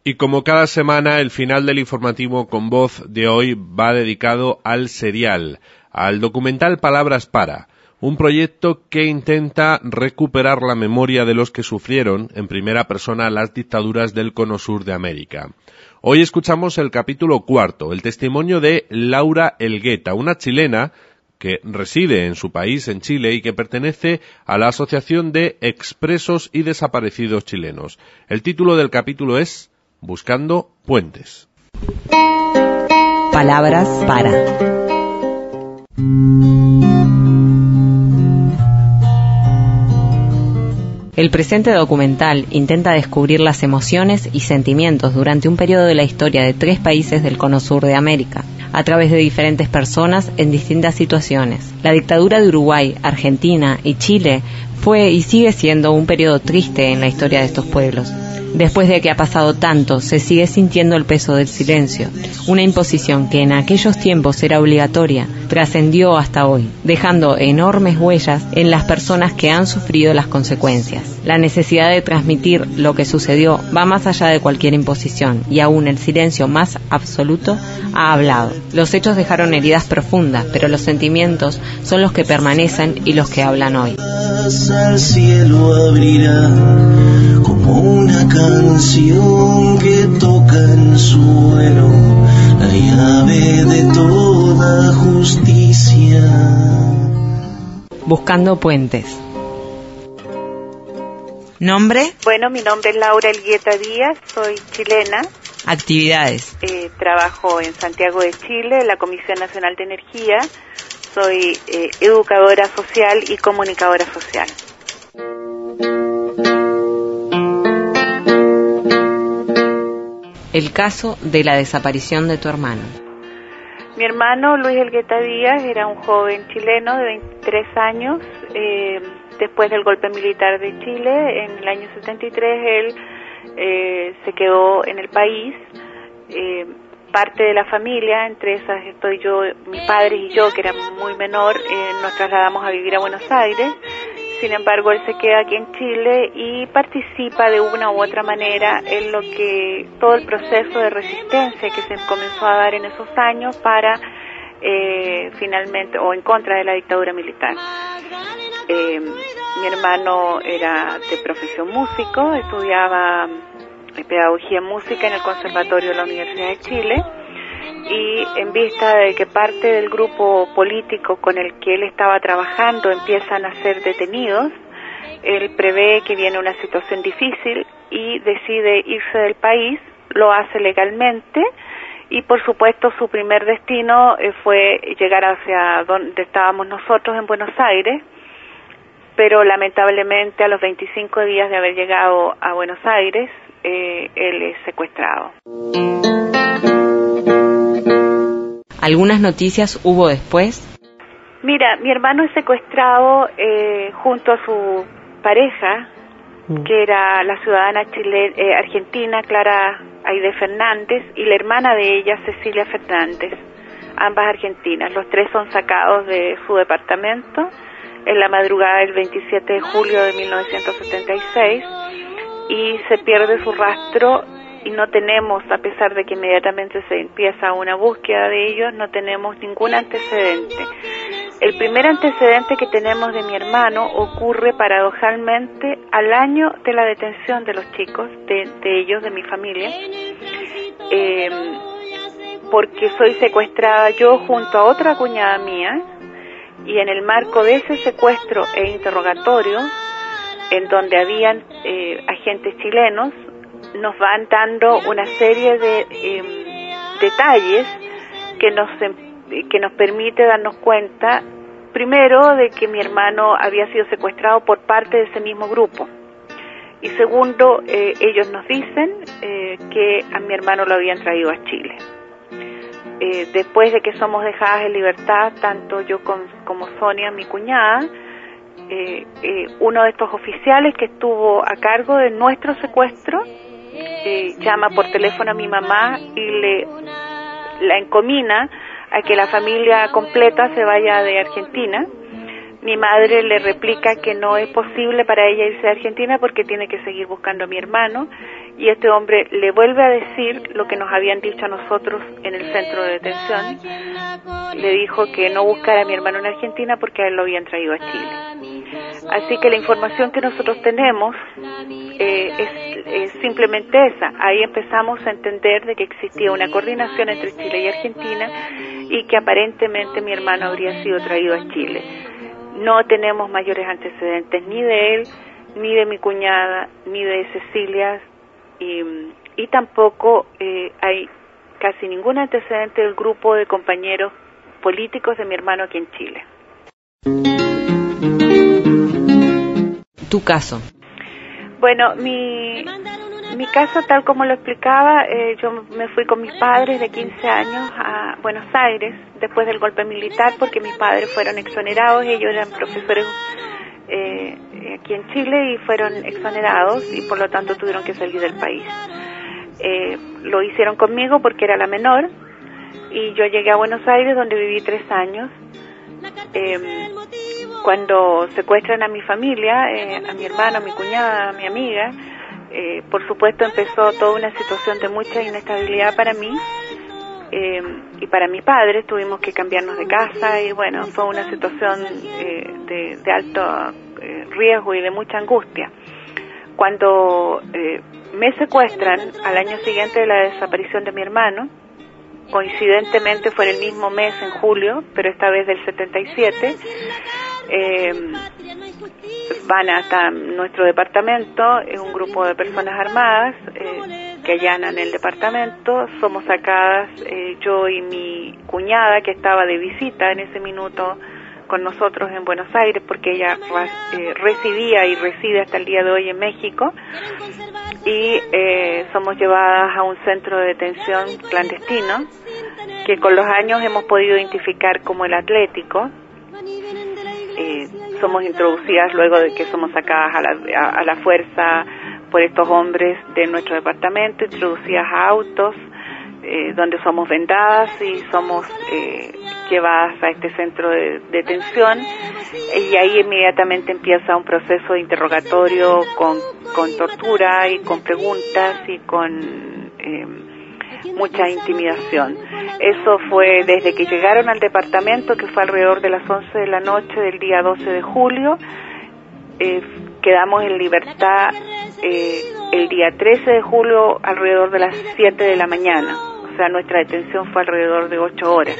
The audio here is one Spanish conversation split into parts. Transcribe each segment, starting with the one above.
Y como cada semana, el final del informativo con voz de hoy va dedicado al serial, al documental Palabras para, un proyecto que intenta recuperar la memoria de los que sufrieron en primera persona las dictaduras del cono sur de América. Hoy escuchamos el capítulo 4, el testimonio de Laura Elgueta, una chilena que reside en su país, en Chile, y que pertenece a la Asociación de Expresos y Desaparecidos Chilenos. El título del capítulo es Buscando puentes. Palabras para. El presente documental intenta descubrir las emociones y sentimientos durante un periodo de la historia de 3 países del cono sur de América, a través de diferentes personas en distintas situaciones. La dictadura de Uruguay, Argentina y Chile fue y sigue siendo un periodo triste en la historia de estos pueblos. Después de que ha pasado tanto, se sigue sintiendo el peso del silencio, una imposición que en aquellos tiempos era obligatoria, trascendió hasta hoy, dejando enormes huellas en las personas que han sufrido las consecuencias. La necesidad de transmitir lo que sucedió va más allá de cualquier imposición, y aún el silencio más absoluto ha hablado. Los hechos dejaron heridas profundas, pero los sentimientos son los que permanecen y los que hablan hoy. Al cielo abrirá como una canción que toca en su vuelo la llave de toda justicia. Buscando puentes. ¿Nombre? Bueno, mi nombre es Laura Elgueta Díaz, soy chilena. Actividades. Trabajo en Santiago de Chile, en la Comisión Nacional de Energía. Soy educadora social y comunicadora social. El caso de la desaparición de tu hermano. Mi hermano Luis Elgueta Díaz era un joven chileno de 23 años. Después del golpe militar de Chile, en el año 73, él se quedó en el país. Parte de la familia, entre esas estoy yo, mis padres y yo, que era muy menor, nos trasladamos a vivir a Buenos Aires. Sin embargo, él se queda aquí en Chile y participa de una u otra manera en lo que todo el proceso de resistencia que se comenzó a dar en esos años para finalmente, o en contra de la dictadura militar. Mi hermano era de profesión músico, estudiaba pedagogía en música en el Conservatorio de la Universidad de Chile, y en vista de que parte del grupo político con el que él estaba trabajando empiezan a ser detenidos, él prevé que viene una situación difícil y decide irse del país. Lo hace legalmente y por supuesto su primer destino fue llegar hacia donde estábamos nosotros en Buenos Aires, pero lamentablemente a los 25 días de haber llegado a Buenos Aires, él es secuestrado. ¿Algunas noticias hubo después? Mira, mi hermano es secuestrado junto a su pareja, que era la ciudadana argentina Clara Aide Fernández, y la hermana de ella, Cecilia Fernández, ambas argentinas. Los 3 son sacados de su departamento en la madrugada del 27 de julio de 1976 y se pierde su rastro. Y no tenemos, a pesar de que inmediatamente se empieza una búsqueda de ellos, no tenemos ningún antecedente. El primer antecedente que tenemos de mi hermano ocurre paradojalmente al año de la detención de los chicos, de ellos, de mi familia, porque soy secuestrada yo junto a otra cuñada mía, y en el marco de ese secuestro e interrogatorio, en donde habían agentes chilenos, nos van dando una serie de detalles que nos permite darnos cuenta, primero, de que mi hermano había sido secuestrado por parte de ese mismo grupo, y segundo, ellos nos dicen que a mi hermano lo habían traído a Chile. Después de que somos dejadas en libertad, tanto yo como Sonia, mi cuñada, uno de estos oficiales que estuvo a cargo de nuestro secuestro llama por teléfono a mi mamá y la encomina a que la familia completa se vaya de Argentina. Mi madre le replica que no es posible para ella irse a Argentina porque tiene que seguir buscando a mi hermano, y este hombre le vuelve a decir lo que nos habían dicho a nosotros en el centro de detención. Le dijo que no buscara a mi hermano en Argentina porque a él lo habían traído a Chile. Así que la información que nosotros tenemos es simplemente esa. Ahí empezamos a entender de que existía una coordinación entre Chile y Argentina y que aparentemente mi hermano habría sido traído a Chile. No tenemos mayores antecedentes ni de él, ni de mi cuñada, ni de Cecilia, y tampoco hay casi ningún antecedente del grupo de compañeros políticos de mi hermano aquí en Chile. Tu caso. Bueno, mi caso, tal como lo explicaba, yo me fui con mis padres de 15 años a Buenos Aires después del golpe militar porque mis padres fueron exonerados, ellos eran profesores aquí en Chile y fueron exonerados y por lo tanto tuvieron que salir del país. Lo hicieron conmigo porque era la menor y yo llegué a Buenos Aires donde viví 3 años. Cuando secuestran a mi familia, a mi hermano, a mi cuñada, a mi amiga, por supuesto empezó toda una situación de mucha inestabilidad para mí y para mi padre. Tuvimos que cambiarnos de casa y bueno, fue una situación de alto riesgo y de mucha angustia. Cuando me secuestran al año siguiente de la desaparición de mi hermano, coincidentemente fue en el mismo mes, en julio, pero esta vez del 77, van hasta nuestro departamento, un grupo de personas armadas que allanan el departamento. Somos sacadas, yo y mi cuñada, que estaba de visita en ese minuto con nosotros en Buenos Aires, porque ella residía y reside hasta el día de hoy en México, y somos llevadas a un centro de detención clandestino, que con los años hemos podido identificar como el Atlético. Somos introducidas luego de que somos sacadas a la fuerza por estos hombres de nuestro departamento, introducidas a autos, donde somos vendadas y somos llevadas a este centro de detención, y ahí inmediatamente empieza un proceso de interrogatorio con tortura y con preguntas y con mucha intimidación. Eso fue desde que llegaron al departamento, que fue alrededor de las 11 de la noche del día 12 de julio. Quedamos en libertad el día 13 de julio alrededor de las 7 de la mañana. O sea, nuestra detención fue alrededor de 8 horas.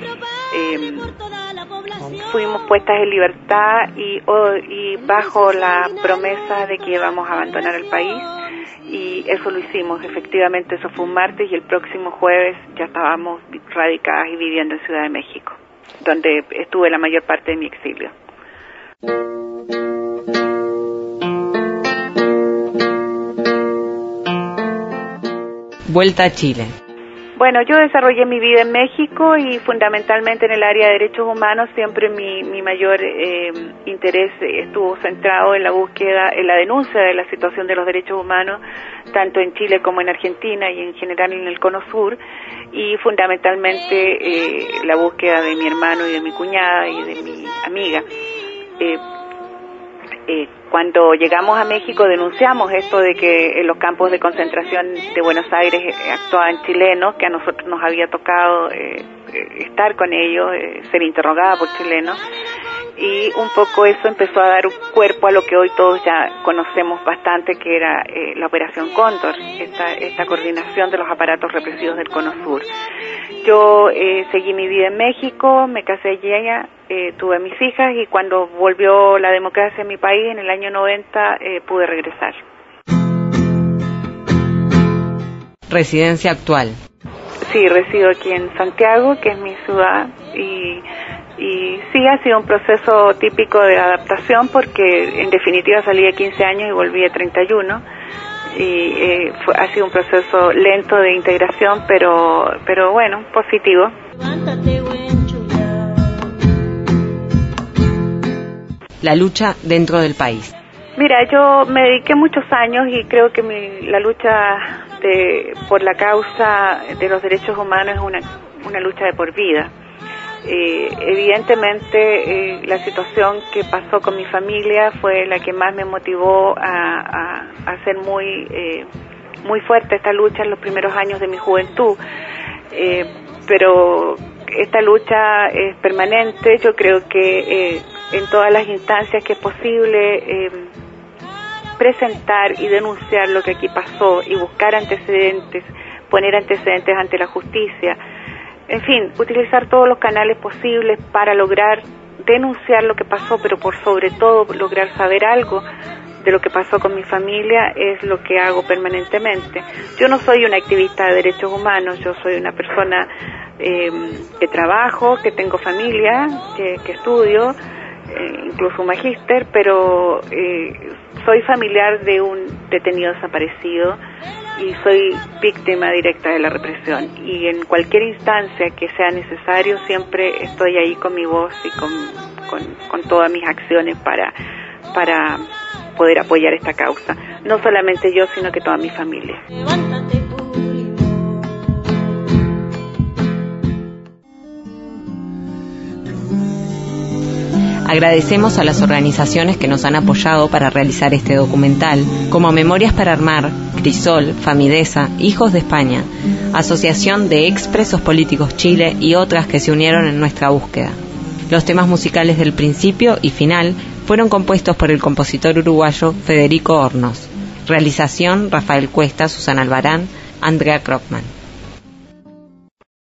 Fuimos puestas en libertad y bajo la promesa de que íbamos a abandonar el país, y eso lo hicimos. Efectivamente, eso fue un martes y el próximo jueves ya estábamos radicadas y viviendo en Ciudad de México, donde estuve la mayor parte de mi exilio. Vuelta a Chile. Bueno, yo desarrollé mi vida en México y fundamentalmente en el área de derechos humanos. Siempre mi mayor interés estuvo centrado en la búsqueda, en la denuncia de la situación de los derechos humanos, tanto en Chile como en Argentina y en general en el Cono Sur, y fundamentalmente la búsqueda de mi hermano y de mi cuñada y de mi amiga. Cuando llegamos a México denunciamos esto de que en los campos de concentración de Buenos Aires actuaban chilenos, que a nosotros nos había tocado estar con ellos, ser interrogada por chilenos, y un poco eso empezó a dar un cuerpo a lo que hoy todos ya conocemos bastante, que era la Operación Cóndor, esta coordinación de los aparatos represivos del Cono Sur. Yo seguí mi vida en México, me casé allá, tuve mis hijas, y cuando volvió la democracia en mi país en el año 90 pude regresar. Residencia actual. Sí, resido aquí en Santiago, que es mi ciudad, y sí ha sido un proceso típico de adaptación, porque en definitiva salí de 15 años y volví de 31, y ha sido un proceso lento de integración, pero bueno, positivo. La lucha dentro del país. Mira, yo me dediqué muchos años y creo que la lucha por la causa de los derechos humanos es una lucha de por vida. Evidentemente la situación que pasó con mi familia fue la que más me motivó a ser muy muy fuerte esta lucha en los primeros años de mi juventud, pero esta lucha es permanente. Yo creo que en todas las instancias que es posible presentar y denunciar lo que aquí pasó y buscar antecedentes, poner antecedentes ante la justicia, en fin, utilizar todos los canales posibles para lograr denunciar lo que pasó, pero por sobre todo lograr saber algo de lo que pasó con mi familia, es lo que hago permanentemente. Yo no soy una activista de derechos humanos, yo soy una persona que trabajo, que tengo familia, que estudio, incluso un magíster, pero soy familiar de un detenido desaparecido y soy víctima directa de la represión, y en cualquier instancia que sea necesario siempre estoy ahí con mi voz y con todas mis acciones para poder apoyar esta causa, no solamente yo, sino que toda mi familia. Agradecemos a las organizaciones que nos han apoyado para realizar este documental, como Memorias para Armar, Crisol, Famidesa, Hijos de España, Asociación de Expresos Políticos Chile y otras que se unieron en nuestra búsqueda. Los temas musicales del principio y final fueron compuestos por el compositor uruguayo Federico Hornos. Realización: Rafael Cuesta, Susana Albarán, Andrea Krogman.